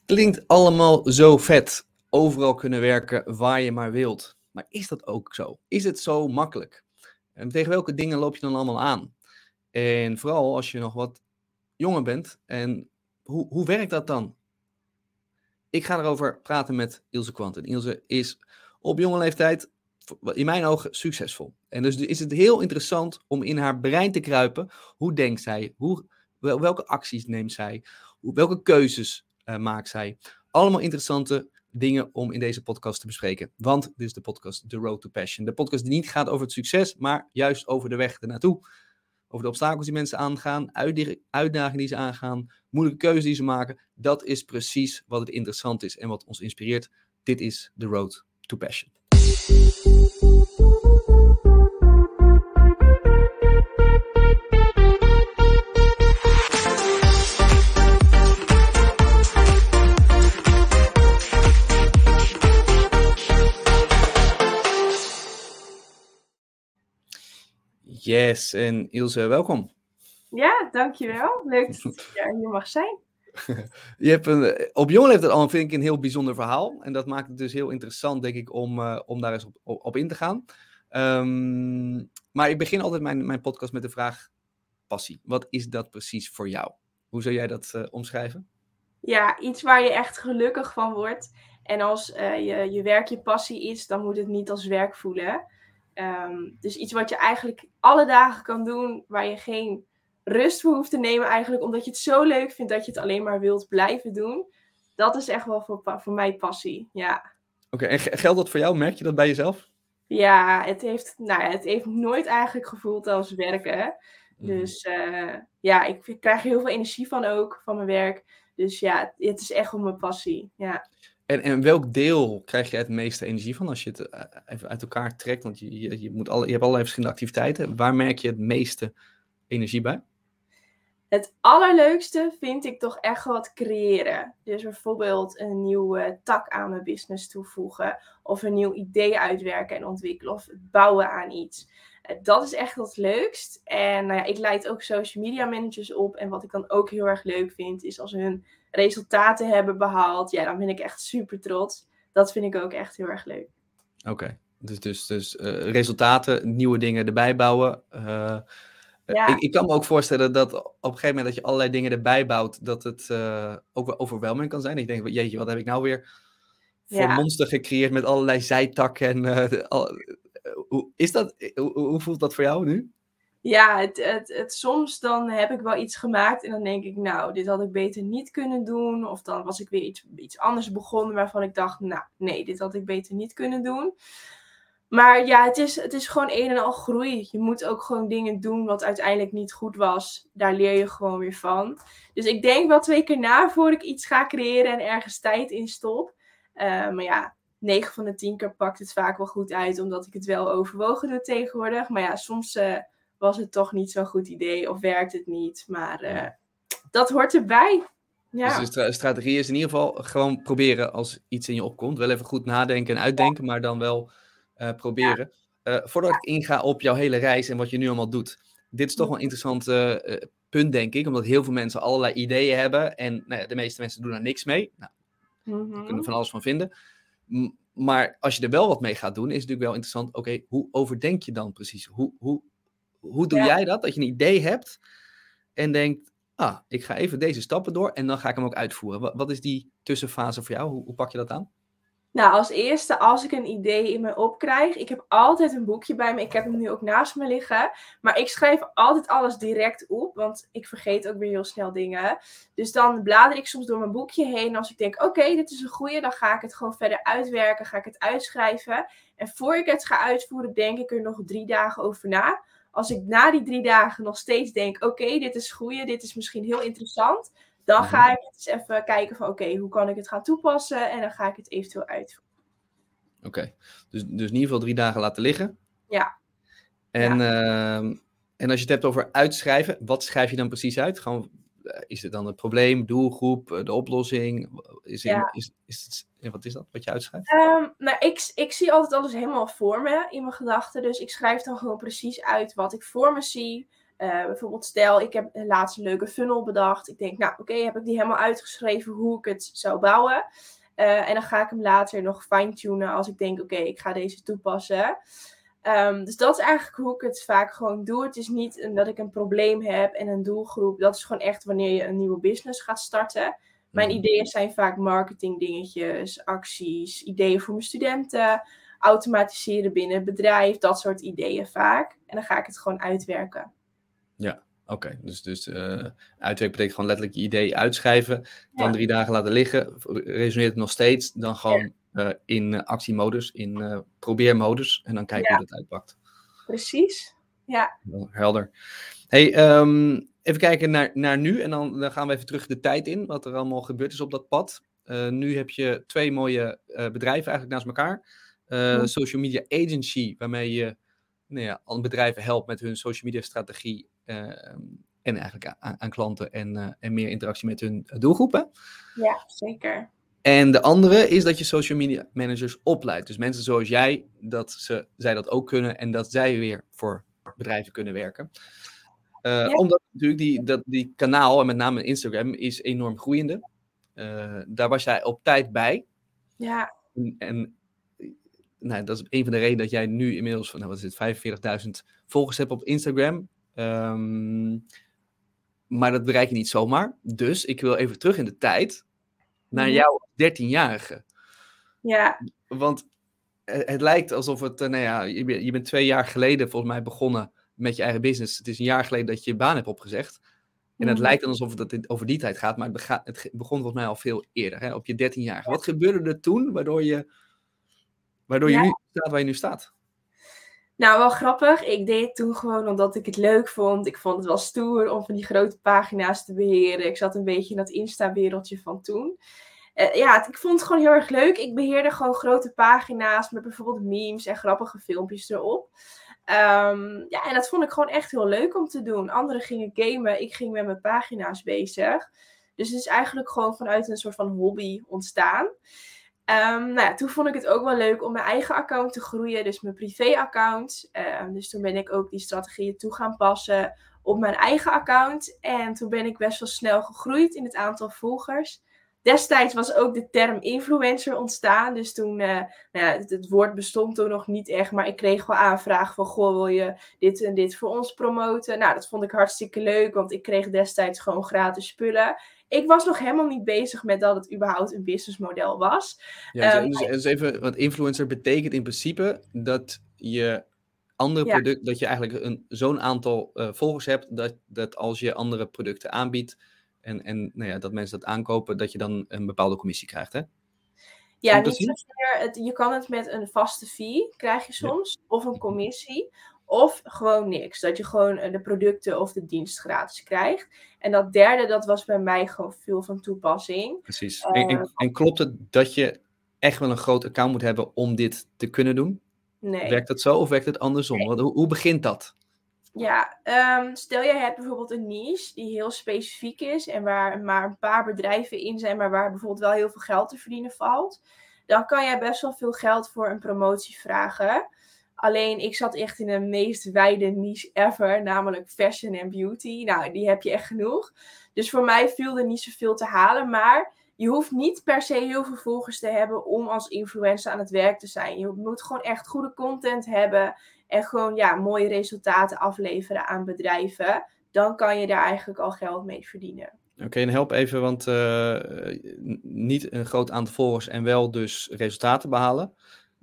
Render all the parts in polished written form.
Klinkt allemaal zo vet. Overal kunnen werken waar je maar wilt. Maar is dat ook zo? Is het zo makkelijk? En tegen welke dingen loop je dan allemaal aan? En vooral als je nog wat jonger bent. En hoe werkt dat dan? Ik ga erover praten met Ilse Quanten. Ilse is op jonge leeftijd, in mijn ogen, succesvol. En dus is het heel interessant om in haar brein te kruipen. Hoe denkt zij? Welke acties neemt zij? Welke keuzes maakt zij? Allemaal interessante dingen om in deze podcast te bespreken. Want dit is de podcast The Road to Passion. De podcast die niet gaat over het succes, maar juist over de weg ernaartoe. Over de obstakels die mensen aangaan, uitdagingen die ze aangaan, moeilijke keuzes die ze maken. Dat is precies wat het interessant is en wat ons inspireert. Dit is The Road to Passion. Yes, en Ilse, welkom. Ja, dankjewel. Leuk dat je hier mag zijn. Je hebt op jonge leeftijd al, vind ik, een heel bijzonder verhaal. En dat maakt het dus heel interessant, denk ik, om daar eens op in te gaan. Maar ik begin altijd mijn podcast met de vraag passie. Wat is dat precies voor jou? Hoe zou jij dat omschrijven? Ja, iets waar je echt gelukkig van wordt. En als je werk je passie is, dan moet het niet als werk voelen. Dus iets wat je eigenlijk alle dagen kan doen, waar je geen rust voor hoeft te nemen eigenlijk, omdat je het zo leuk vindt dat je het alleen maar wilt blijven doen. Dat is echt wel voor mij passie, ja. Oké, en geldt dat voor jou? Merk je dat bij jezelf? Ja, het heeft nooit eigenlijk gevoeld als werken. Dus ja, ik krijg er heel veel energie van ook, van mijn werk. Dus ja, het is echt om mijn passie, ja. En welk deel krijg je het meeste energie van als je het even uit elkaar trekt? Want je hebt allerlei verschillende activiteiten. Waar merk je het meeste energie bij? Het allerleukste vind ik toch echt wat creëren. Dus bijvoorbeeld een nieuwe tak aan mijn business toevoegen. Of een nieuw idee uitwerken en ontwikkelen. Of bouwen aan iets. Dat is echt het leukst. En ik leid ook social media managers op. En wat ik dan ook heel erg leuk vind, is als hun resultaten hebben behaald. Ja, dan ben ik echt super trots. Dat vind ik ook echt heel erg leuk. Oké, dus resultaten, nieuwe dingen erbij bouwen. Ja. Ik kan me ook voorstellen dat op een gegeven moment dat je allerlei dingen erbij bouwt, dat het ook wel overweldigend kan zijn. Ik denk, jeetje, wat heb ik nou weer voor monster gecreëerd met allerlei zijtakken. Hoe voelt dat voor jou nu? Ja, soms dan heb ik wel iets gemaakt en dan denk ik, nou, dit had ik beter niet kunnen doen. Of dan was ik weer iets anders begonnen waarvan ik dacht, nou, nee, dit had ik beter niet kunnen doen. Maar ja, het is gewoon een en al groei. Je moet ook gewoon dingen doen wat uiteindelijk niet goed was. Daar leer je gewoon weer van. Dus ik denk wel 2 keer na voor ik iets ga creëren en ergens tijd in stop. Maar ja, 9 van de 10 keer pakt het vaak wel goed uit, omdat ik het wel overwogen doe tegenwoordig. Maar ja, soms was het toch niet zo'n goed idee of werkt het niet. Maar dat hoort erbij. Ja. Dus de strategie is in ieder geval gewoon proberen als iets in je opkomt. Wel even goed nadenken en uitdenken, maar dan wel proberen. Voordat ik inga op jouw hele reis en wat je nu allemaal doet. Dit is toch wel een interessant punt, denk ik. Omdat heel veel mensen allerlei ideeën hebben. En de meeste mensen doen er niks mee. Nou, we kunnen er van alles van vinden. Maar als je er wel wat mee gaat doen, is het natuurlijk wel interessant. Oké, hoe overdenk je dan precies? Hoe doe jij dat? Dat je een idee hebt en denkt, ik ga even deze stappen door en dan ga ik hem ook uitvoeren. Wat is die tussenfase voor jou? Hoe pak je dat aan? Nou, als eerste, als ik een idee in me opkrijg, ik heb altijd een boekje bij me. Ik heb hem nu ook naast me liggen. Maar ik schrijf altijd alles direct op, want ik vergeet ook weer heel snel dingen. Dus dan blader ik soms door mijn boekje heen. Als ik denk, oké, dit is een goeie, dan ga ik het gewoon verder uitwerken, ga ik het uitschrijven. En voor ik het ga uitvoeren, denk ik er nog 3 dagen over na. Als ik na die 3 dagen nog steeds denk, oké, dit is goeie, dit is misschien heel interessant, dan ga ik eens even kijken van oké, hoe kan ik het gaan toepassen? En dan ga ik het eventueel uitvoeren. Oké, dus in ieder geval 3 dagen laten liggen. Ja. En als je het hebt over uitschrijven, wat schrijf je dan precies uit? Gewoon, is het dan het probleem, doelgroep, de oplossing? Wat is dat wat je uitschrijft? Nou, ik zie altijd alles helemaal voor me in mijn gedachten. Dus ik schrijf dan gewoon precies uit wat ik voor me zie. Bijvoorbeeld stel, ik heb laatst een leuke funnel bedacht. Ik denk, nou oké, heb ik die helemaal uitgeschreven hoe ik het zou bouwen. En dan ga ik hem later nog fine-tunen als ik denk, oké, ik ga deze toepassen. Dus dat is eigenlijk hoe ik het vaak gewoon doe. Het is niet dat ik een probleem heb en een doelgroep. Dat is gewoon echt wanneer je een nieuwe business gaat starten. Mijn ideeën zijn vaak marketing dingetjes, acties, ideeën voor mijn studenten, automatiseren binnen het bedrijf, dat soort ideeën vaak. En dan ga ik het gewoon uitwerken. Ja, oké. Dus uitwerken betekent gewoon letterlijk je idee uitschrijven, dan 3 dagen laten liggen. Resoneert het nog steeds, dan gewoon in actiemodus, in probeermodus en dan kijken hoe dat uitpakt. Precies, ja. Helder. Hey, even kijken naar nu en dan gaan we even terug de tijd in, wat er allemaal gebeurd is op dat pad. Nu heb je 2 mooie bedrijven eigenlijk naast elkaar. Social Media Agency, waarmee je al bedrijven helpt met hun social media strategie en eigenlijk aan klanten en meer interactie met hun doelgroepen. Ja, zeker. En de andere is dat je social media managers opleidt. Dus mensen zoals jij, dat zij dat ook kunnen en dat zij weer voor bedrijven kunnen werken. Omdat natuurlijk die kanaal, en met name Instagram, is enorm groeiende. Daar was jij op tijd bij. Ja. En dat is een van de redenen dat jij nu inmiddels 45.000 volgers hebt op Instagram. Maar dat bereik je niet zomaar. Dus ik wil even terug in de tijd naar jou als 13-jarige. Ja. Want het lijkt alsof het, je bent 2 jaar geleden volgens mij begonnen met je eigen business. Het is een jaar geleden dat je je baan hebt opgezegd. En het lijkt dan alsof het over die tijd gaat, maar het begon volgens mij al veel eerder, hè, op je 13-jarige. Wat gebeurde er toen, waardoor je nu staat waar je nu staat? Nou, wel grappig. Ik deed het toen gewoon omdat ik het leuk vond. Ik vond het wel stoer om van die grote pagina's te beheren. Ik zat een beetje in dat Insta-wereldje van toen. Ik vond het gewoon heel erg leuk. Ik beheerde gewoon grote pagina's met bijvoorbeeld memes en grappige filmpjes erop. En dat vond ik gewoon echt heel leuk om te doen. Anderen gingen gamen, ik ging met mijn pagina's bezig. Dus het is eigenlijk gewoon vanuit een soort van hobby ontstaan. Toen vond ik het ook wel leuk om mijn eigen account te groeien, dus mijn privé-account. Dus toen ben ik ook die strategieën toe gaan passen op mijn eigen account. En toen ben ik best wel snel gegroeid in het aantal volgers. Destijds was ook de term influencer ontstaan. Dus toen, het woord bestond toen nog niet echt. Maar ik kreeg wel aanvragen van, goh, wil je dit en dit voor ons promoten? Nou, dat vond ik hartstikke leuk, want ik kreeg destijds gewoon gratis spullen. Ik was nog helemaal niet bezig met dat het überhaupt een businessmodel was. Ja, dus even, want influencer betekent in principe dat je andere producten, dat je eigenlijk zo'n aantal volgers hebt, dat als je andere producten aanbiedt en dat mensen dat aankopen, dat je dan een bepaalde commissie krijgt, hè? Ja, niet zozeer. Je kan het met een vaste fee, krijg je soms, of een commissie. Of gewoon niks. Dat je gewoon de producten of de dienst gratis krijgt. En dat derde, dat was bij mij gewoon veel van toepassing. Precies. En klopt het dat je echt wel een groot account moet hebben om dit te kunnen doen? Nee. Werkt dat zo of werkt het andersom? Nee. Want hoe begint dat? Ja, stel jij hebt bijvoorbeeld een niche die heel specifiek is en waar maar een paar bedrijven in zijn, maar waar bijvoorbeeld wel heel veel geld te verdienen valt. Dan kan jij best wel veel geld voor een promotie vragen. Alleen ik zat echt in de meest wijde niche ever, namelijk fashion en beauty. Nou, die heb je echt genoeg. Dus voor mij viel er niet zoveel te halen, maar je hoeft niet per se heel veel volgers te hebben om als influencer aan het werk te zijn. Je moet gewoon echt goede content hebben en gewoon mooie resultaten afleveren aan bedrijven. Dan kan je daar eigenlijk al geld mee verdienen. Oké, en help even, want niet een groot aantal volgers en wel dus resultaten behalen.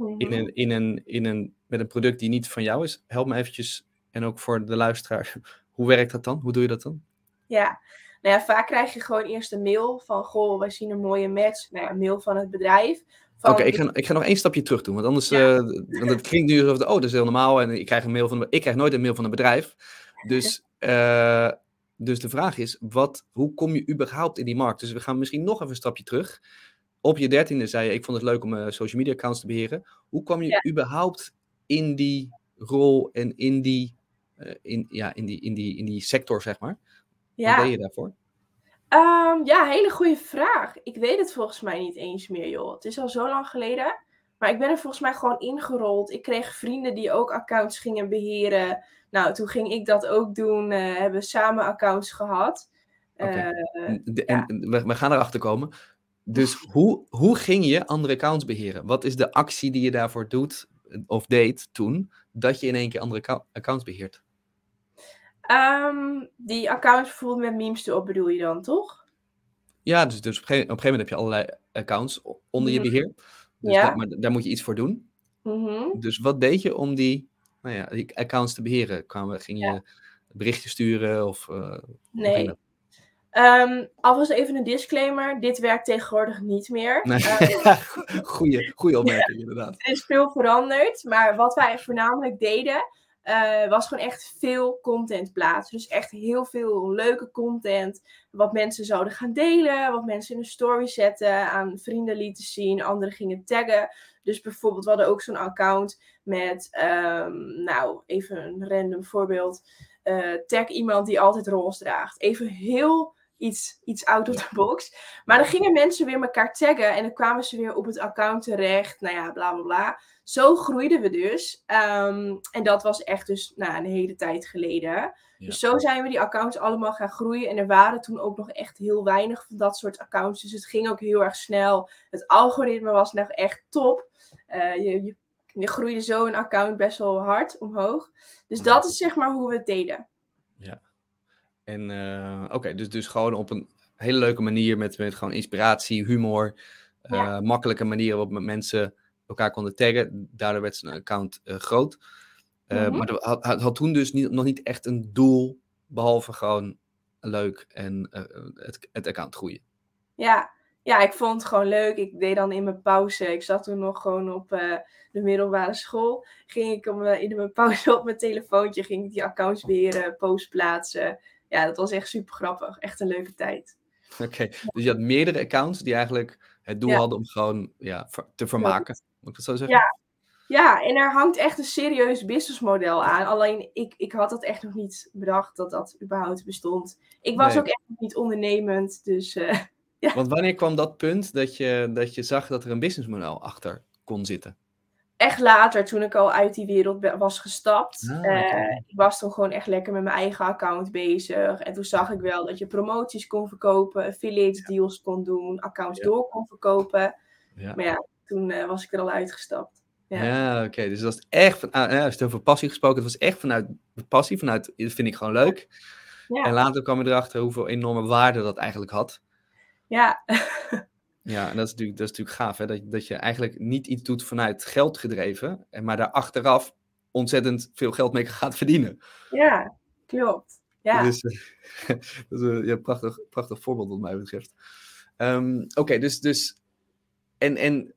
Met een product die niet van jou is. Help me eventjes, en ook voor de luisteraar, hoe werkt dat dan? Hoe doe je dat dan? Ja, vaak krijg je gewoon eerst een mail van, goh, wij zien een mooie match. Een mail van het bedrijf. Oké, ik ga nog 1 stapje terug doen, want anders, want het klinkt nu alsof, dat is heel normaal en ik krijg nooit een mail van een bedrijf. Dus de vraag is, hoe kom je überhaupt in die markt? Dus we gaan misschien nog even een stapje terug. Op je 13e zei je, ik vond het leuk om social media accounts te beheren. Hoe kwam je überhaupt in die rol en in die sector, zeg maar? Wat deed je daarvoor? Hele goede vraag. Ik weet het volgens mij niet eens meer, joh. Het is al zo lang geleden. Maar ik ben er volgens mij gewoon ingerold. Ik kreeg vrienden die ook accounts gingen beheren. Nou, toen ging ik dat ook doen. Hebben samen accounts gehad. Oké. Ja. We gaan erachter komen. Dus hoe ging je andere accounts beheren? Wat is de actie die je daarvoor doet of deed toen, dat je in één keer andere accounts beheert? Die accounts bijvoorbeeld met memes erop bedoel je dan, toch? Ja, dus op een gegeven moment heb je allerlei accounts onder je beheer. Dus Ja. maar daar moet je iets voor doen. Mhm. Dus wat deed je om die accounts te beheren? Ging je berichtjes sturen of hoe ging Nee. dat? Alvast even een disclaimer. Dit werkt tegenwoordig niet meer. Nee. Goeie opmerking, inderdaad. Er is veel veranderd. Maar wat wij voornamelijk deden, was gewoon echt veel content plaatsen. Dus echt heel veel leuke content. Wat mensen zouden gaan delen. Wat mensen in een story zetten. Aan vrienden lieten zien. Anderen gingen taggen. Dus bijvoorbeeld, we hadden ook zo'n account met, nou, even een random voorbeeld. Tag iemand die altijd roze draagt. Even heel iets out of the box. Maar dan gingen mensen weer elkaar taggen. En dan kwamen ze weer op het account terecht. Nou ja, bla bla bla. Zo groeiden we dus. En dat was echt dus een hele tijd geleden. Ja. Dus zo zijn we die accounts allemaal gaan groeien. En er waren toen ook nog echt heel weinig van dat soort accounts. Dus het ging ook heel erg snel. Het algoritme was nog echt top. Je groeide zo een account best wel hard omhoog. Dus dat is zeg maar hoe we het deden. Ja. En oké, dus gewoon op een hele leuke manier met gewoon inspiratie, humor, makkelijke manieren waarop mensen elkaar konden taggen. Daardoor werd zijn account groot. Maar het had toen dus nog niet echt een doel, behalve gewoon leuk en het account groeien. Ja, ik vond het gewoon leuk. Ik deed dan in mijn pauze. Ik zat toen nog gewoon op de middelbare school. Ging ik in mijn pauze op mijn telefoontje, ging ik die accounts beheren, posts plaatsen. Ja, dat was echt super grappig. Echt een leuke tijd. Oké, dus je had meerdere accounts die eigenlijk het doel hadden om gewoon te vermaken. Moet ik dat zo zeggen? Ja, en er hangt echt een serieus businessmodel aan. Alleen ik had dat echt nog niet bedacht dat dat überhaupt bestond. Ik was ook echt nog niet ondernemend, dus ja. Want wanneer kwam dat punt dat je zag dat er een businessmodel achter kon zitten? Echt later, toen ik al uit die wereld was gestapt. Okay. Ik was toen gewoon echt lekker met mijn eigen account bezig. En toen zag ik wel dat je promoties kon verkopen, affiliate deals kon doen, accounts door kon verkopen. Ja. Maar ja, toen was ik er al uitgestapt. Ja, oké. Dus dat was echt als je het over passie gesproken, het was echt vanuit de passie, dat vind ik gewoon leuk. Ja. En later kwam je erachter hoeveel enorme waarde dat eigenlijk had. Ja. Ja, en dat is natuurlijk gaaf, hè? Dat je eigenlijk niet iets doet vanuit geld gedreven, maar daar achteraf ontzettend veel geld mee gaat verdienen. Ja, klopt. Ja. Dus dat is een prachtig voorbeeld wat mij betreft. Oké, dus en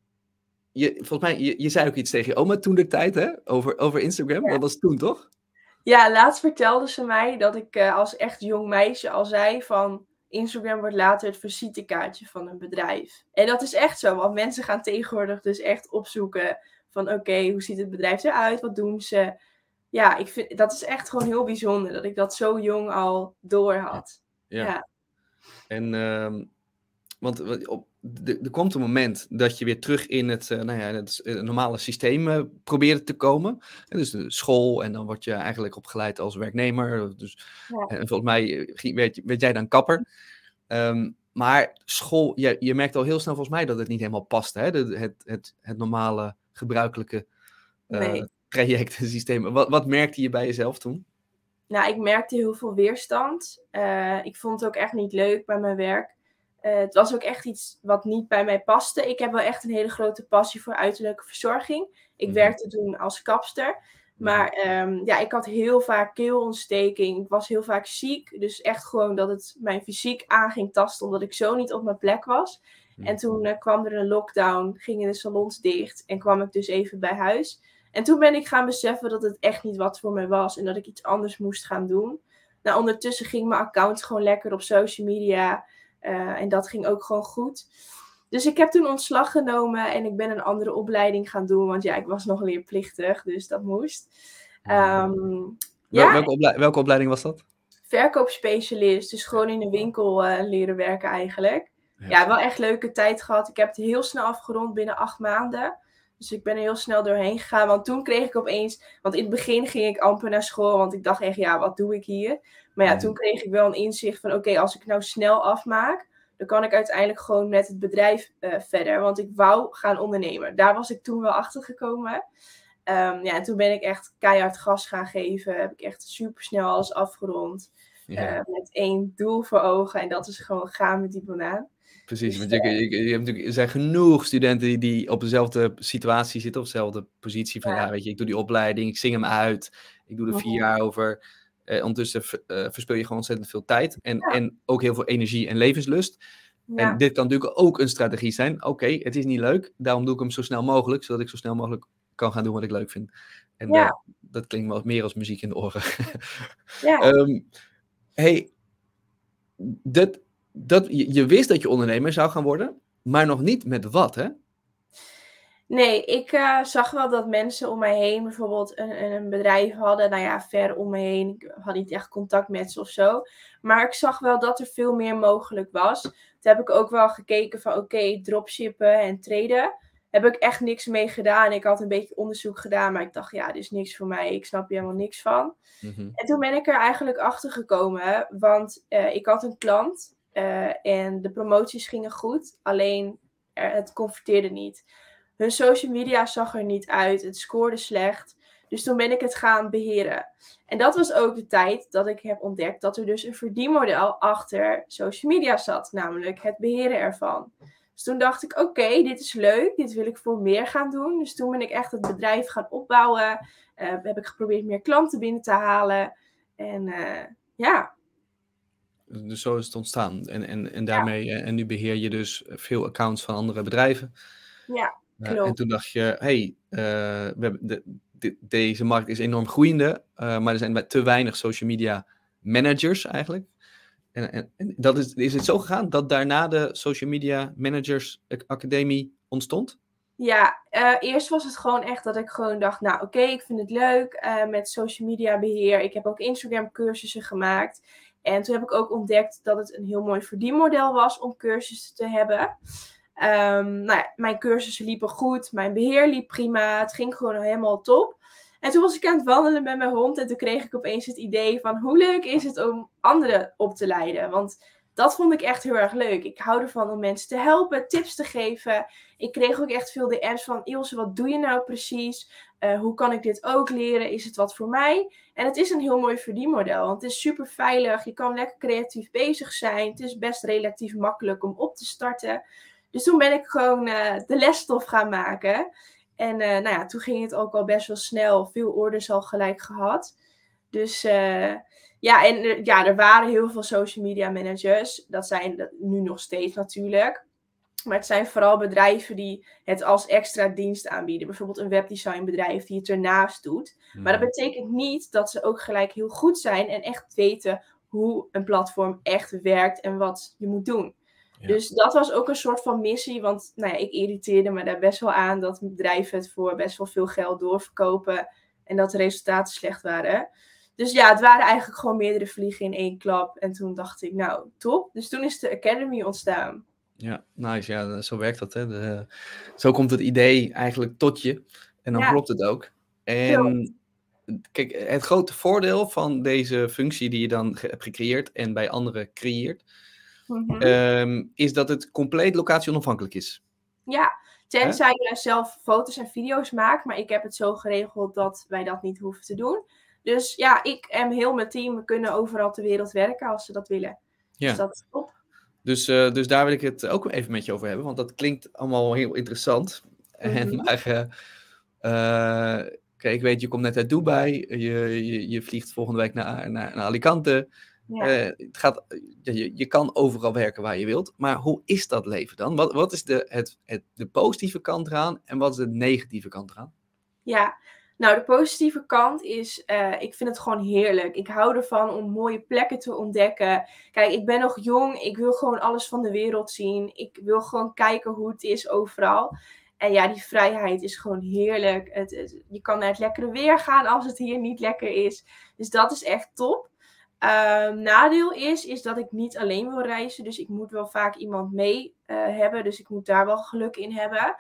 volgens mij, je zei ook iets tegen je oma toen de tijd, hè? Over Instagram. Ja. Dat was toen, toch? Ja, laatst vertelde ze mij dat ik als echt jong meisje al zei van Instagram wordt later het visitekaartje van een bedrijf. En dat is echt zo, want mensen gaan tegenwoordig dus echt opzoeken van oké, hoe ziet het bedrijf eruit? Wat doen ze? Ja, ik vind dat is echt gewoon heel bijzonder dat ik dat zo jong al door had. Ja. En want er komt een moment dat je weer terug in het normale systeem probeert te komen. Dus de school en dan word je eigenlijk opgeleid als werknemer. Dus, en volgens mij werd jij dan kapper. Maar school, je merkt al heel snel volgens mij dat het niet helemaal past. Hè? Het normale, gebruikelijke traject en systeem. Wat merkte je bij jezelf toen? Nou, ik merkte heel veel weerstand. Ik vond het ook echt niet leuk bij mijn werk. Het was ook echt iets wat niet bij mij paste. Ik heb wel echt een hele grote passie voor uiterlijke verzorging. Ik werkte toen als kapster. Maar ik had heel vaak keelontsteking. Ik was heel vaak ziek. Dus echt gewoon dat het mijn fysiek aan ging tasten. Omdat ik zo niet op mijn plek was. En toen kwam er een lockdown. Gingen de salons dicht. En kwam ik dus even bij huis. En toen ben ik gaan beseffen dat het echt niet wat voor mij was. En dat ik iets anders moest gaan doen. Nou, ondertussen ging mijn account gewoon lekker op social media. En dat ging ook gewoon goed. Dus ik heb toen ontslag genomen en ik ben een andere opleiding gaan doen. Want ja, ik was nog leerplichtig, dus dat moest. Welke opleiding was dat? Verkoopspecialist, dus gewoon in de winkel leren werken eigenlijk. Ja, wel echt leuke tijd gehad. Ik heb het heel snel afgerond binnen 8 maanden. Dus ik ben er heel snel doorheen gegaan. Want toen kreeg ik opeens... Want in het begin ging ik amper naar school. Want ik dacht echt, ja, wat doe ik hier? Maar ja, toen kreeg ik wel een inzicht van... Oké, als ik nou snel afmaak... Dan kan ik uiteindelijk gewoon met het bedrijf verder. Want ik wou gaan ondernemen. Daar was ik toen wel achter gekomen. En toen ben ik echt keihard gas gaan geven. Heb ik echt super snel alles afgerond. Ja. Met 1 doel voor ogen. En dat is gewoon gaan met die banaan. Precies, Dus, want je hebt natuurlijk, er zijn genoeg studenten die op dezelfde situatie zitten, of dezelfde positie van, ja, weet je, ik doe die opleiding, ik zing hem uit, ik doe er 4 jaar over. Ondertussen verspil je gewoon ontzettend veel tijd en ook heel veel energie en levenslust. Ja. En dit kan natuurlijk ook een strategie zijn. Oké, het is niet leuk, daarom doe ik hem zo snel mogelijk, zodat ik zo snel mogelijk kan gaan doen wat ik leuk vind. En dat klinkt wel meer als muziek in de oren. Ja. Hey, je wist dat je ondernemer zou gaan worden, maar nog niet met wat, hè? Nee, ik zag wel dat mensen om mij heen bijvoorbeeld een bedrijf hadden. Nou ja, ver om me heen. Ik had niet echt contact met ze of zo. Maar ik zag wel dat er veel meer mogelijk was. Toen heb ik ook wel gekeken van oké, dropshippen en traden. Heb ik echt niks mee gedaan. Ik had een beetje onderzoek gedaan, maar ik dacht ja, dit is niks voor mij. Ik snap hier helemaal niks van. En toen ben ik er eigenlijk achter gekomen. Want ik had een klant en de promoties gingen goed. Alleen het converteerde niet. Hun social media zag er niet uit. Het scoorde slecht. Dus toen ben ik het gaan beheren. En dat was ook de tijd dat ik heb ontdekt dat er dus een verdienmodel achter social media zat. Namelijk het beheren ervan. Dus toen dacht ik, oké, dit is leuk. Dit wil ik voor meer gaan doen. Dus toen ben ik echt het bedrijf gaan opbouwen. Heb ik geprobeerd meer klanten binnen te halen. En ja. Dus zo is het ontstaan. En daarmee, en nu beheer je dus veel accounts van andere bedrijven. Ja, klopt. En toen dacht je, hey, deze markt is enorm groeiende, maar er zijn te weinig social media managers eigenlijk. En dat is het zo gegaan dat daarna de Social Media Managers Academie ontstond? Ja, eerst was het gewoon echt dat ik gewoon dacht, nou oké, ik vind het leuk met social media beheer. Ik heb ook Instagram cursussen gemaakt. En toen heb ik ook ontdekt dat het een heel mooi verdienmodel was om cursussen te hebben. Mijn cursussen liepen goed, mijn beheer liep prima, het ging gewoon helemaal top. En toen was ik aan het wandelen met mijn hond en toen kreeg ik opeens het idee van hoe leuk is het om anderen op te leiden. Want dat vond ik echt heel erg leuk. Ik hou ervan om mensen te helpen, tips te geven. Ik kreeg ook echt veel DM's van Ilse, wat doe je nou precies? Hoe kan ik dit ook leren? Is het wat voor mij? En het is een heel mooi verdienmodel, want het is super veilig. Je kan lekker creatief bezig zijn. Het is best relatief makkelijk om op te starten. Dus toen ben ik gewoon de lesstof gaan maken. En toen ging het ook al best wel snel. Veel orders al gelijk gehad. Dus er waren heel veel social media managers. Dat zijn nu nog steeds natuurlijk. Maar het zijn vooral bedrijven die het als extra dienst aanbieden. Bijvoorbeeld een webdesignbedrijf die het ernaast doet. Maar dat betekent niet dat ze ook gelijk heel goed zijn en echt weten hoe een platform echt werkt en wat je moet doen. Ja. Dus dat was ook een soort van missie. Want ik irriteerde me daar best wel aan dat bedrijven het voor best wel veel geld doorverkopen. En dat de resultaten slecht waren. Dus ja, het waren eigenlijk gewoon meerdere vliegen in 1 klap. En toen dacht ik, nou, top. Dus toen is de Academy ontstaan. Ja, nice. Ja, zo werkt dat. Hè. Zo komt het idee eigenlijk tot je. En dan klopt het ook. En kijk, het grote voordeel van deze functie die je dan hebt gecreëerd en bij anderen creëert, is dat het compleet locatie onafhankelijk is. Ja, tenzij je zelf foto's en video's maakt. Maar ik heb het zo geregeld dat wij dat niet hoeven te doen. Dus ja, ik en heel mijn team kunnen overal ter wereld werken als ze dat willen. Ja. Dus dat is top. Dus daar wil ik het ook even met je over hebben. Want dat klinkt allemaal heel interessant. Kijk, ik weet, je komt net uit Dubai. Je vliegt volgende week naar Alicante. Ja. Je kan overal werken waar je wilt. Maar hoe is dat leven dan? Wat is de positieve kant eraan? En wat is de negatieve kant eraan? Ja, nou de positieve kant is, ik vind het gewoon heerlijk. Ik hou ervan om mooie plekken te ontdekken. Kijk, ik ben nog jong. Ik wil gewoon alles van de wereld zien. Ik wil gewoon kijken hoe het is overal. En ja, die vrijheid is gewoon heerlijk. Je kan naar het lekkere weer gaan als het hier niet lekker is. Dus dat is echt top. Nadeel is dat ik niet alleen wil reizen. Dus ik moet wel vaak iemand mee hebben. Dus ik moet daar wel geluk in hebben.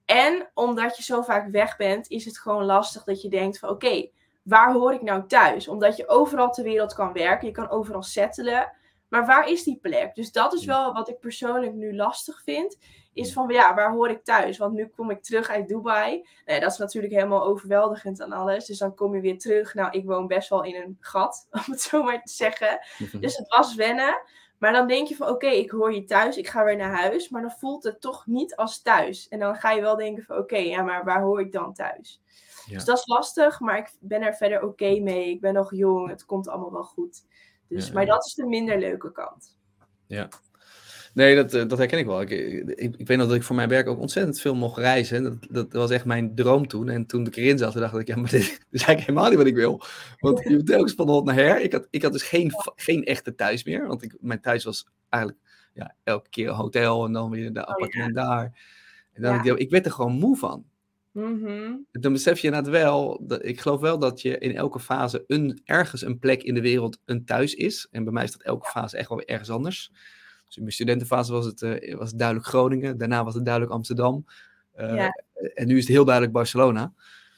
En omdat je zo vaak weg bent, is het gewoon lastig dat je denkt van oké, waar hoor ik nou thuis? Omdat je overal ter wereld kan werken, je kan overal settelen. Maar waar is die plek? Dus dat is wel wat ik persoonlijk nu lastig vind. Is van, ja, waar hoor ik thuis? Want nu kom ik terug uit Dubai. Nee, dat is natuurlijk helemaal overweldigend aan alles. Dus dan kom je weer terug. Nou, ik woon best wel in een gat, om het zo maar te zeggen. Dus het was wennen. Maar dan denk je van, oké, ik hoor je thuis. Ik ga weer naar huis. Maar dan voelt het toch niet als thuis. En dan ga je wel denken van, oké, ja, maar waar hoor ik dan thuis? Ja. Dus dat is lastig. Maar ik ben er verder oké mee. Ik ben nog jong. Het komt allemaal wel goed. Dus, maar dat is de minder leuke kant. Ja. Nee, dat herken ik wel. Ik weet nog dat ik voor mijn werk ook ontzettend veel mocht reizen. Dat was echt mijn droom toen. En toen ik erin zat, dacht ik, ja, maar dit is eigenlijk helemaal niet wat ik wil. Want je moet telkens van hot naar her. Ik had dus geen echte thuis meer. Want mijn thuis was eigenlijk elke keer een hotel en dan weer de appartement daar. En dan ik werd er gewoon moe van. Mm-hmm. Dan besef je inderdaad wel, ik geloof wel dat je in elke fase ergens een plek in de wereld een thuis is. En bij mij is dat elke fase echt wel ergens anders. Dus in mijn studentenfase was het duidelijk Groningen. Daarna was het duidelijk Amsterdam. En nu is het heel duidelijk Barcelona.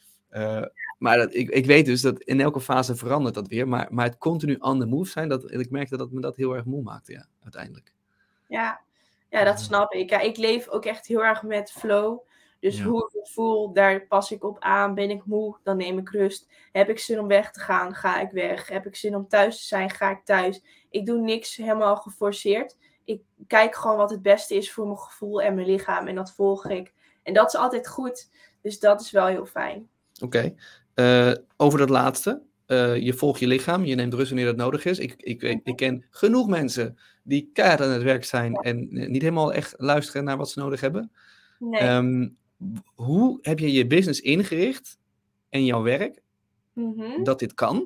Maar ik weet dus dat in elke fase verandert dat weer. Maar het continu on the move zijn, ik merkte dat me dat heel erg moe maakte, uiteindelijk. Ja, dat snap ik. Ja, ik leef ook echt heel erg met flow. Dus hoe ik het voel, daar pas ik op aan. Ben ik moe, dan neem ik rust. Heb ik zin om weg te gaan, ga ik weg. Heb ik zin om thuis te zijn, ga ik thuis. Ik doe niks helemaal geforceerd. Ik kijk gewoon wat het beste is voor mijn gevoel en mijn lichaam. En dat volg ik. En dat is altijd goed. Dus dat is wel heel fijn. Oké. Over dat laatste. Je volgt je lichaam. Je neemt rust wanneer dat nodig is. Ik ken genoeg mensen die keihard aan het werk zijn. En niet helemaal echt luisteren naar wat ze nodig hebben. Nee. Hoe heb je je business ingericht en jouw werk dat dit kan?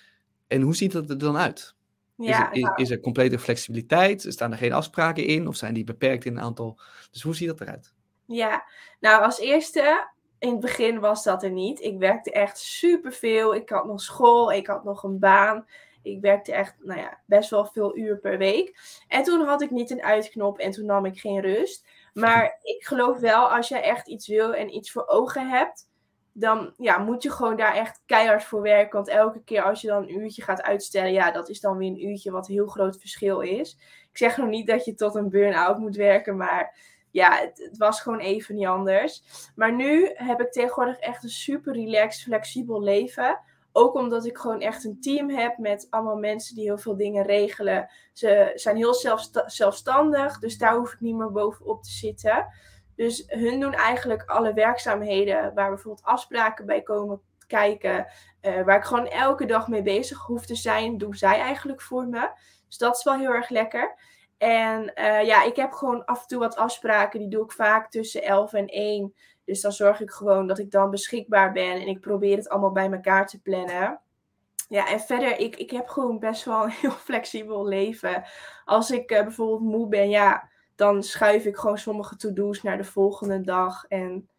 En hoe ziet dat er dan uit? Ja, is er complete flexibiliteit? Staan er geen afspraken in? Of zijn die beperkt in een aantal? Dus hoe ziet dat eruit? Ja, nou als eerste, in het begin was dat er niet. Ik werkte echt superveel. Ik had nog school, ik had nog een baan. Ik werkte echt, best wel veel uur per week. En toen had ik niet een uitknop en toen nam ik geen rust. Maar ik geloof wel, als je echt iets wil en iets voor ogen hebt, dan moet je gewoon daar echt keihard voor werken. Want elke keer als je dan een uurtje gaat uitstellen, dat is dan weer een uurtje wat een heel groot verschil is. Ik zeg nog niet dat je tot een burn-out moet werken, maar het was gewoon even niet anders. Maar nu heb ik tegenwoordig echt een super relaxed, flexibel leven. Ook omdat ik gewoon echt een team heb met allemaal mensen die heel veel dingen regelen. Ze zijn heel zelfstandig, dus daar hoef ik niet meer bovenop te zitten. Dus hun doen eigenlijk alle werkzaamheden waar bijvoorbeeld afspraken bij komen kijken. Waar ik gewoon elke dag mee bezig hoef te zijn, doen zij eigenlijk voor me. Dus dat is wel heel erg lekker. En ik heb gewoon af en toe wat afspraken. Die doe ik vaak tussen 11 en 1. Dus dan zorg ik gewoon dat ik dan beschikbaar ben. En ik probeer het allemaal bij elkaar te plannen. Ja, en verder, ik heb gewoon best wel een heel flexibel leven. Als ik bijvoorbeeld moe ben, dan schuif ik gewoon sommige to-do's naar de volgende dag. En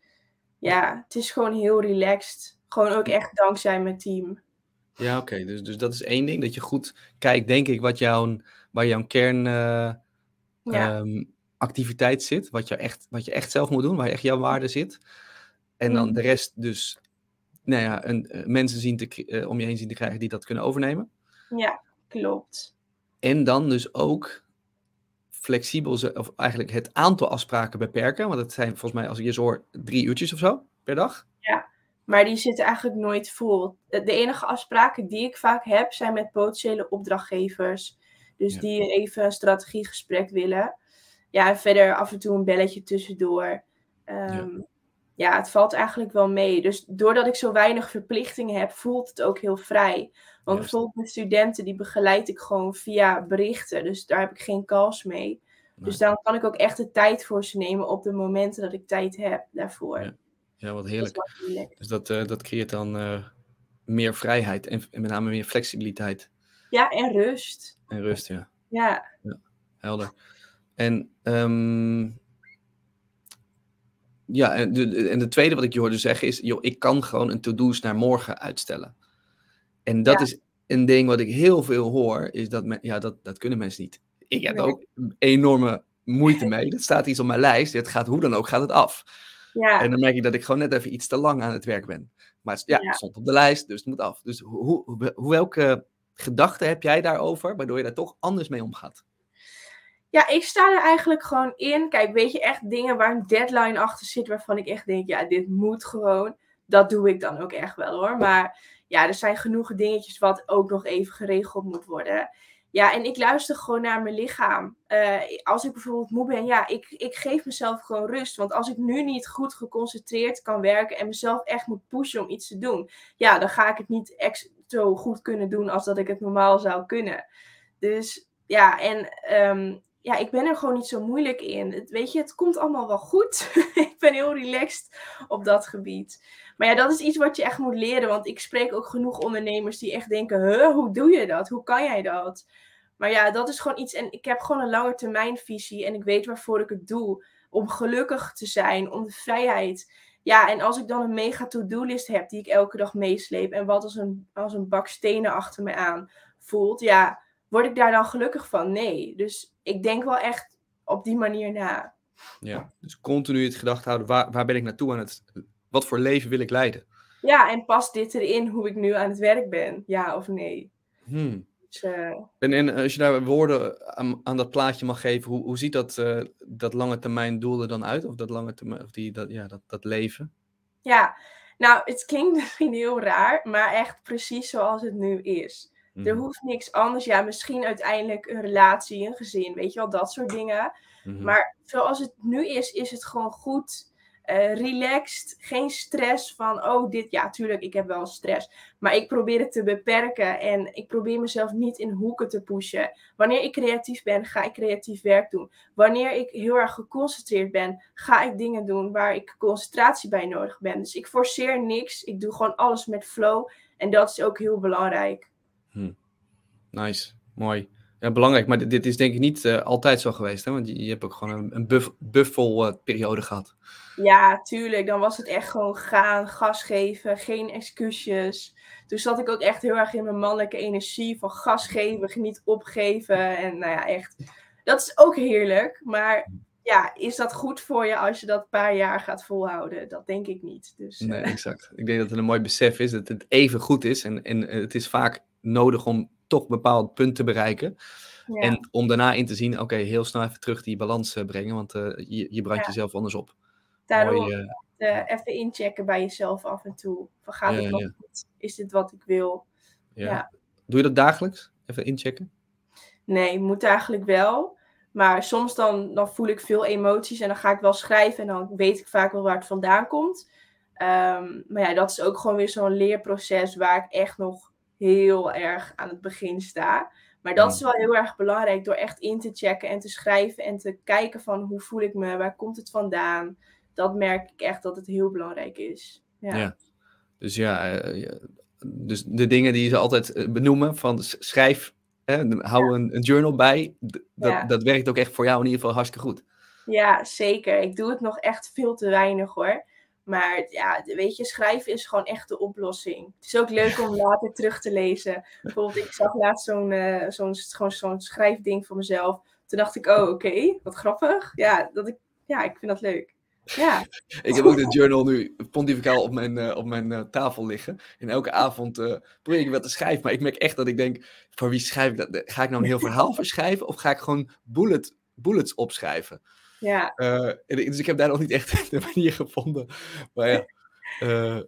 het is gewoon heel relaxed. Gewoon ook echt dankzij mijn team. Ja, oké. Dus dat is één ding. Dat je goed kijkt, denk ik, waar jouw kernactiviteit zit. Wat je echt zelf moet doen. Waar echt jouw waarde zit. En dan de rest dus mensen om je heen zien te krijgen die dat kunnen overnemen. Ja, klopt. En dan dus ook flexibel, of eigenlijk het aantal afspraken beperken. Want het zijn volgens mij, als ik je zo hoor, 3 uurtjes of zo per dag. Ja, maar die zitten eigenlijk nooit vol. De enige afspraken die ik vaak heb, zijn met potentiële opdrachtgevers. Dus die even een strategiegesprek willen. Ja, en verder af en toe een belletje tussendoor. Het valt eigenlijk wel mee. Dus doordat ik zo weinig verplichtingen heb, voelt het ook heel vrij. Want bijvoorbeeld met studenten, die begeleid ik gewoon via berichten. Dus daar heb ik geen calls mee. Nee. Dus dan kan ik ook echt de tijd voor ze nemen op de momenten dat ik tijd heb daarvoor. Ja, wat heerlijk. Dus dat creëert dan meer vrijheid en met name meer flexibiliteit. Ja, en rust. En rust, ja. Ja. Helder. En en de tweede wat ik je hoorde zeggen is, ik kan gewoon een to-do's naar morgen uitstellen. En dat is een ding wat ik heel veel hoor, is dat kunnen mensen niet. Ik heb ook enorme moeite mee. Dat staat iets op mijn lijst. Het gaat hoe dan ook, gaat het af. En Ja, dan merk ik dat ik gewoon net even iets te lang aan het werk ben. Maar het ja. stond op de lijst, dus het moet af. Dus welke gedachten heb jij daarover, waardoor je daar toch anders mee omgaat? Ja, ik sta er eigenlijk gewoon in. Kijk, weet je, echt dingen waar een deadline achter zit, waarvan ik echt denk, ja, dit moet gewoon. Dat doe ik dan ook echt wel hoor. Maar ja, er zijn genoeg dingetjes wat ook nog even geregeld moet worden. Ja, en ik luister gewoon naar mijn lichaam. Als ik bijvoorbeeld moe ben, ja, ik geef mezelf gewoon rust. Want als ik nu niet goed geconcentreerd kan werken en mezelf echt moet pushen om iets te doen, ja, dan ga ik het niet zo goed kunnen doen als dat ik het normaal zou kunnen. Dus ja, en ja, ik ben er gewoon niet zo moeilijk in. Weet je, het komt allemaal wel goed. Ik ben heel relaxed op dat gebied. Maar ja, dat is iets wat je echt moet leren. Want ik spreek ook genoeg ondernemers die echt denken, huh, hoe doe je dat? Hoe kan jij dat? Maar ja, dat is gewoon iets. En ik heb gewoon een langetermijnvisie. En ik weet waarvoor ik het doe. Om gelukkig te zijn, om de vrijheid. Ja, en als ik dan een mega to-do-list heb die ik elke dag meesleep. En wat als een bak stenen achter me aan voelt. Ja, word ik daar dan gelukkig van? Nee. Dus ik denk wel echt op die manier na. Ja, dus continu het gedacht houden, waar ben ik naartoe wat voor leven wil ik leiden? Ja, en past dit erin hoe ik nu aan het werk ben? Ja of nee? Hmm. Dus, En als je daar woorden aan dat plaatje mag geven, hoe ziet dat lange termijn doel er dan uit? Of dat lange termijn, of dat leven? ja, nou, het klinkt misschien heel raar, maar echt precies zoals het nu is. Er Mhm, hoeft niks anders. Ja, misschien uiteindelijk een relatie, een gezin, weet je wel, dat soort dingen. mhm. Maar zoals het nu is het gewoon goed, relaxed, geen stress van, oh, dit, ja, tuurlijk, ik heb wel stress. Maar ik probeer het te beperken en ik probeer mezelf niet in hoeken te pushen. Wanneer ik creatief ben, ga ik creatief werk doen. Wanneer ik heel erg geconcentreerd ben, ga ik dingen doen waar ik concentratie bij nodig ben. Dus ik forceer niks. Ik doe gewoon alles met flow. En dat is ook heel belangrijk. Nice, mooi. Ja, belangrijk, maar dit is denk ik niet altijd zo geweest, hè? Want je hebt ook gewoon een buffel periode gehad. Ja, tuurlijk. Dan was het echt gewoon gaan, gas geven, geen excuusjes. Toen zat ik ook echt heel erg in mijn mannelijke energie van gas geven, niet opgeven. En nou ja, echt. Dat is ook heerlijk. Maar ja, is dat goed voor je als je dat een paar jaar gaat volhouden? Dat denk ik niet. Dus Nee, exact. Ik denk dat het een mooi besef is, dat het even goed is. En het is vaak nodig om toch een bepaald punt te bereiken. ja, En om daarna in te zien, oké, heel snel even terug die balans brengen, want je brandt ja, jezelf anders op. daarom Mooi, even inchecken bij jezelf af en toe. Van gaat ja, het wel ja, goed? Is dit wat ik wil? ja. Ja. Doe je dat dagelijks? Even inchecken? Nee, moet eigenlijk wel. Maar soms dan voel ik veel emoties en dan ga ik wel schrijven en dan weet ik vaak wel waar het vandaan komt. Maar ja, dat is ook gewoon weer zo'n leerproces waar ik echt nog heel erg aan het begin sta. Maar dat is Mm, wel heel erg belangrijk door echt in te checken en te schrijven en te kijken van hoe voel ik me, waar komt het vandaan. Dat merk ik echt dat het heel belangrijk is. Ja, ja. Dus ja, dus de dingen die ze altijd benoemen, van schrijf, hou een journal bij, ja. dat werkt ook echt voor jou in ieder geval hartstikke goed. Ja, zeker. Ik doe het nog echt veel te weinig hoor. Maar ja, weet je, schrijven is gewoon echt de oplossing. Het is ook leuk om later terug te lezen. Bijvoorbeeld, ik zag laatst zo'n schrijfding van mezelf. Toen dacht ik, oh oké, wat grappig. Ja, ik vind dat leuk. Ja, Ik heb ook de journal nu pontificaal op mijn tafel liggen. En elke avond probeer ik wat te schrijven. Maar ik merk echt dat ik denk, voor wie schrijf ik dat? Ga ik nou een heel verhaal verschrijven? Of ga ik gewoon bullets opschrijven? ja, Dus ik heb daar nog niet echt de manier gevonden. Maar ja. eh,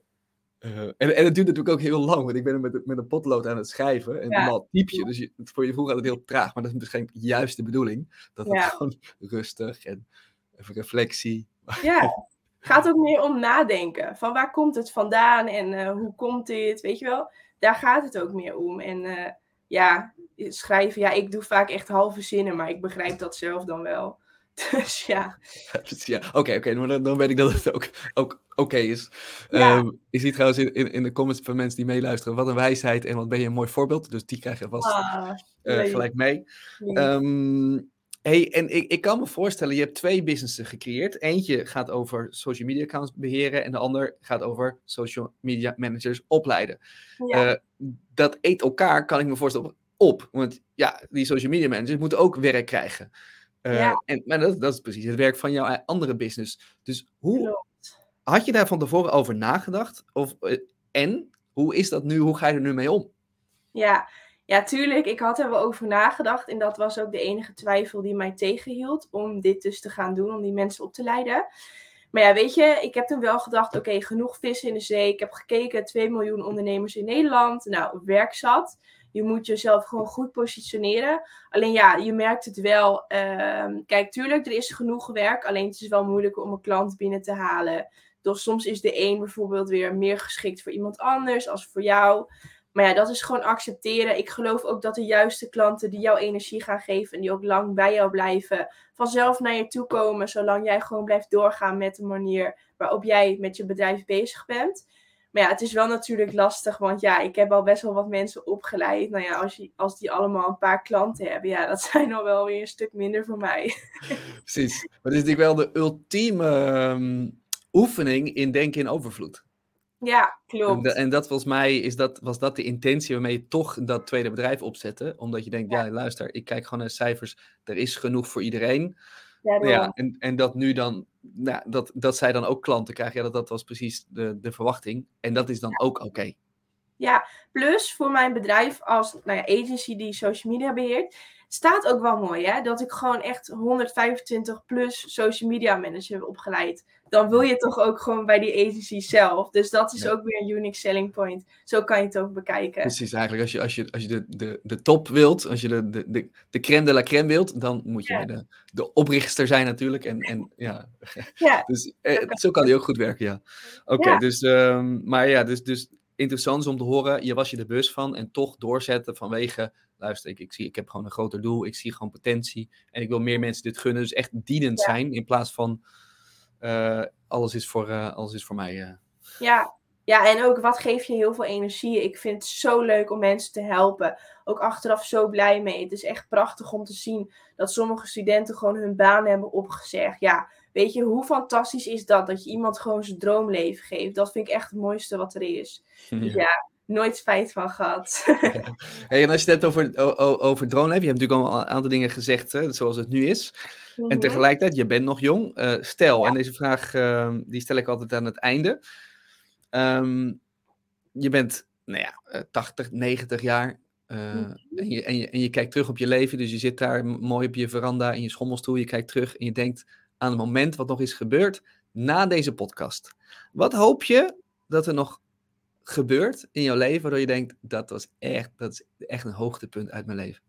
en het duurt natuurlijk ook heel lang, want ik ben er met een potlood aan het schrijven. En ja, normaal typ je, dus voor je gevoel gaat het heel traag. Maar dat is waarschijnlijk juist de bedoeling. Dat het ja. gewoon rustig en even reflectie. Ja. Gaat ook meer om nadenken. Van waar komt het vandaan en hoe komt dit? Weet je wel? Daar gaat het ook meer om. En ja, schrijven, ja, ik doe vaak echt halve zinnen, maar ik begrijp dat zelf dan wel. Dus ja. Dus ja, oké, maar dan weet ik dat het ook oké is. Ja, Je ziet trouwens in de comments van mensen die meeluisteren, wat een wijsheid en wat ben je een mooi voorbeeld. Dus die krijg je vast leuk, gelijk mee. lief. Ehm, hey, en ik kan me voorstellen, je hebt twee businessen gecreëerd. Eentje gaat over social media accounts beheren en de ander gaat over social media managers opleiden. Ja, Eh, dat eet elkaar, kan ik me voorstellen, op. Want ja, die social media managers moeten ook werk krijgen. ja, Maar dat is precies het werk van jouw andere business. Dus hoe klopt. had je daar van tevoren over nagedacht? En hoe is dat nu? Hoe ga je er nu mee om? Ja, tuurlijk. Ik had er wel over nagedacht. En dat was ook de enige twijfel die mij tegenhield om dit dus te gaan doen, om die mensen op te leiden. Maar ja, weet je, ik heb toen wel gedacht, oké, genoeg vissen in de zee. Ik heb gekeken, 2 miljoen ondernemers in Nederland. Nou, werk zat. Je moet jezelf gewoon goed positioneren. Alleen ja, je merkt het wel. Kijk, tuurlijk, er is genoeg werk. Alleen het is wel moeilijk om een klant binnen te halen. Dus soms is de een bijvoorbeeld weer meer geschikt voor iemand anders als voor jou. Maar ja, dat is gewoon accepteren. Ik geloof ook dat de juiste klanten die jouw energie gaan geven en die ook lang bij jou blijven, vanzelf naar je toe komen, zolang jij gewoon blijft doorgaan met de manier waarop jij met je bedrijf bezig bent. Maar ja, het is wel natuurlijk lastig, want ja, ik heb al best wel wat mensen opgeleid. Nou ja, als die allemaal een paar klanten hebben, ja, dat zijn al wel weer een stuk minder voor mij. Precies. Maar het is natuurlijk wel de ultieme oefening in denken in overvloed. Ja, klopt. En dat volgens mij was dat de intentie waarmee je toch dat tweede bedrijf opzette. Omdat je denkt, ja, luister, ik kijk gewoon naar de cijfers. Er is genoeg voor iedereen. Ja, en dat nu dan, dat zij dan ook klanten krijgen. Ja, dat was precies de verwachting. En dat is dan ook oké. Ja, plus voor mijn bedrijf als agency die social media beheert, staat ook wel mooi, hè? Dat ik gewoon echt 125 plus social media manager heb opgeleid. Dan wil je toch ook gewoon bij die agency zelf. Dus dat is ook weer een unique selling point. Zo kan je het ook bekijken. Precies, eigenlijk als je de top wilt, als je de crème de la crème wilt, dan moet je bij de oprichter zijn natuurlijk. Dus zo kan die ook goed werken, ja. Oké, dus, maar ja, dus interessant is om te horen, je was je er bewust van en toch doorzetten vanwege, luister, ik heb gewoon een groter doel, ik zie gewoon potentie en ik wil meer mensen dit gunnen. Dus echt dienend zijn in plaats van alles is voor mij. Ja, en ook wat geeft je heel veel energie. Ik vind het zo leuk om mensen te helpen. Ook achteraf zo blij mee. Het is echt prachtig om te zien dat sommige studenten gewoon hun baan hebben opgezegd. Ja, weet je, hoe fantastisch is dat? Dat je iemand gewoon zijn droomleven geeft. Dat vind ik echt het mooiste wat er is. Dus ja, nooit spijt van gehad. Hey, en als je het hebt over droomleven, je hebt natuurlijk al een aantal dingen gezegd, hè, zoals het nu is. En tegelijkertijd, je bent nog jong. Stel, en deze vraag die stel ik altijd aan het einde. Je bent 80, 90 jaar en je kijkt terug op je leven. Dus je zit daar mooi op je veranda in je schommelstoel. Je kijkt terug en je denkt aan het moment wat nog is gebeurd na deze podcast. Wat hoop je dat er nog gebeurt in jouw leven waardoor je denkt, dat is echt een hoogtepunt uit mijn leven?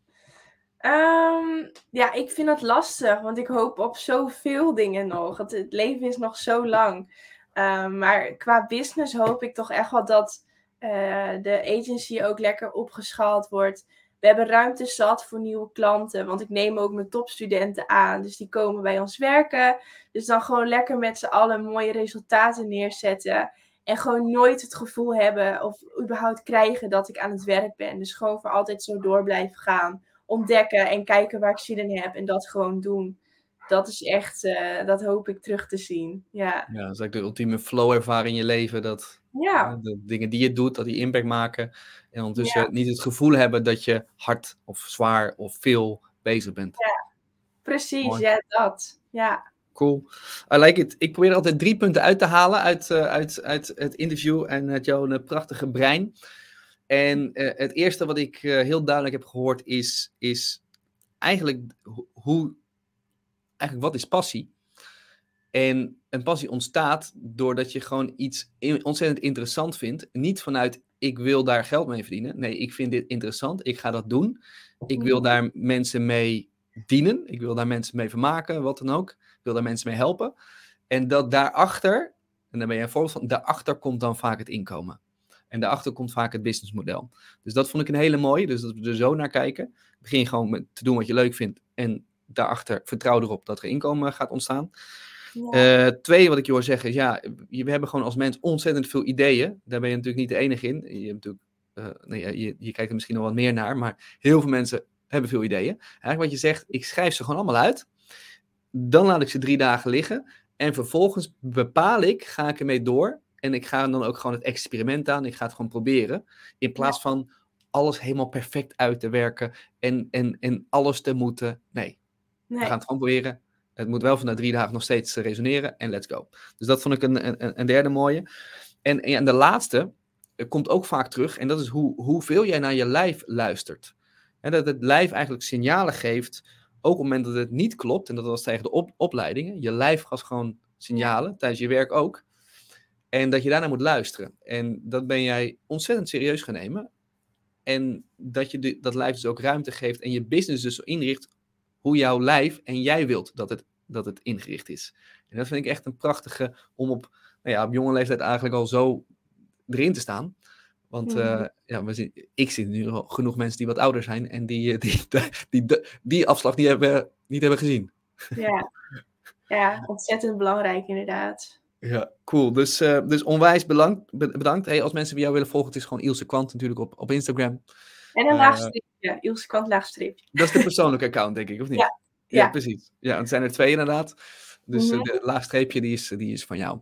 Ja, ik vind het lastig, want ik hoop op zoveel dingen nog. Het leven is nog zo lang. Maar qua business hoop ik toch echt wel dat de agency ook lekker opgeschaald wordt. We hebben ruimte zat voor nieuwe klanten, want ik neem ook mijn topstudenten aan. Dus die komen bij ons werken. Dus dan gewoon lekker met z'n allen mooie resultaten neerzetten. En gewoon nooit het gevoel hebben of überhaupt krijgen dat ik aan het werk ben. Dus gewoon voor altijd zo door blijven gaan. Ontdekken en kijken waar ik zin in heb en dat gewoon doen. Dat is echt, dat hoop ik terug te zien. Ja, dat is eigenlijk de ultieme flow ervaren in je leven. Dat de dingen die je doet, dat die impact maken. En ondertussen niet het gevoel hebben dat je hard of zwaar of veel bezig bent. Ja, precies. Mooi. Ja, dat. Ja. Cool. I like it. Ik probeer altijd 3 punten uit te halen uit het interview en uit jouw prachtige brein. En het eerste wat ik heel duidelijk heb gehoord is eigenlijk wat is passie? En een passie ontstaat doordat je gewoon iets ontzettend interessant vindt. Niet vanuit, ik wil daar geld mee verdienen. Nee, ik vind dit interessant, ik ga dat doen. Ik wil daar mensen mee dienen. Ik wil daar mensen mee vermaken, wat dan ook. Ik wil daar mensen mee helpen. En dat daarachter, en daar ben je een voorbeeld van, daarachter komt dan vaak het inkomen. En daarachter komt vaak het businessmodel. Dus dat vond ik een hele mooie. Dus dat we er zo naar kijken. Begin gewoon te doen wat je leuk vindt. En daarachter vertrouw erop dat er inkomen gaat ontstaan. Ja. 2, wat ik je hoor zeggen is, we hebben gewoon als mens ontzettend veel ideeën. Daar ben je natuurlijk niet de enige in. Je hebt natuurlijk, je kijkt er misschien nog wat meer naar, maar heel veel mensen hebben veel ideeën. Eigenlijk wat je zegt, ik schrijf ze gewoon allemaal uit. Dan laat ik ze 3 dagen liggen. En vervolgens bepaal ik, ga ik ermee door. En ik ga dan ook gewoon het experiment aan. Ik ga het gewoon proberen. In plaats van alles helemaal perfect uit te werken. En alles te moeten. Nee. We gaan het gewoon proberen. Het moet wel vanuit 3 dagen nog steeds resoneren en let's go. Dus dat vond ik een derde mooie. En de laatste komt ook vaak terug. En dat is hoeveel jij naar je lijf luistert. En dat het lijf eigenlijk signalen geeft. Ook op het moment dat het niet klopt. En dat was tegen de opleidingen. Je lijf gaf gewoon signalen. Tijdens je werk ook. En dat je daarnaar moet luisteren. En dat ben jij ontzettend serieus gaan nemen. En dat je dat lijf dus ook ruimte geeft. En je business dus zo inricht hoe jouw lijf en jij wilt dat het ingericht is. En dat vind ik echt een prachtige om op jonge leeftijd eigenlijk al zo erin te staan. Want ik zie nu al genoeg mensen die wat ouder zijn en die afslag niet hebben gezien. Ja, ontzettend belangrijk inderdaad. Ja, cool. Dus onwijs bedankt. Hey, als mensen bij jou willen volgen, het is gewoon Ilse Kwant natuurlijk op Instagram. En een laagstreepje, Ilse Kwant laagstreepje. Dat is de persoonlijke account, denk ik, of niet? Ja, precies. Ja, het zijn er 2 inderdaad. Dus de laagstreepje, die is van jou.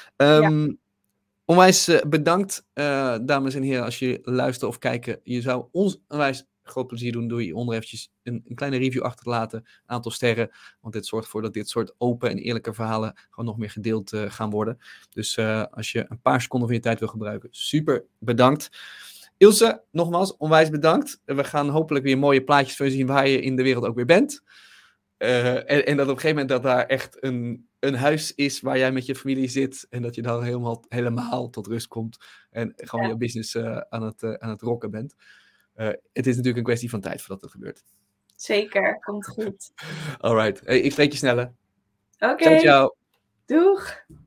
Onwijs bedankt, dames en heren, als je luistert of kijkt. Je zou ons onwijs groot plezier doen door je onder eventjes een kleine review achter te laten. Een aantal sterren, want dit zorgt ervoor dat dit soort open en eerlijke verhalen gewoon nog meer gedeeld gaan worden. Dus als je een paar seconden van je tijd wil gebruiken, super bedankt. Ilse, nogmaals, onwijs bedankt. We gaan hopelijk weer mooie plaatjes van je zien waar je in de wereld ook weer bent. En dat op een gegeven moment dat daar echt een huis is waar jij met je familie zit. En dat je dan helemaal tot rust komt. En gewoon je business aan het rocken bent. Het is natuurlijk een kwestie van tijd voordat het gebeurt. Zeker, komt goed. Alright, hey, ik spreek je sneller. Oké. Ciao, ciao. Doeg.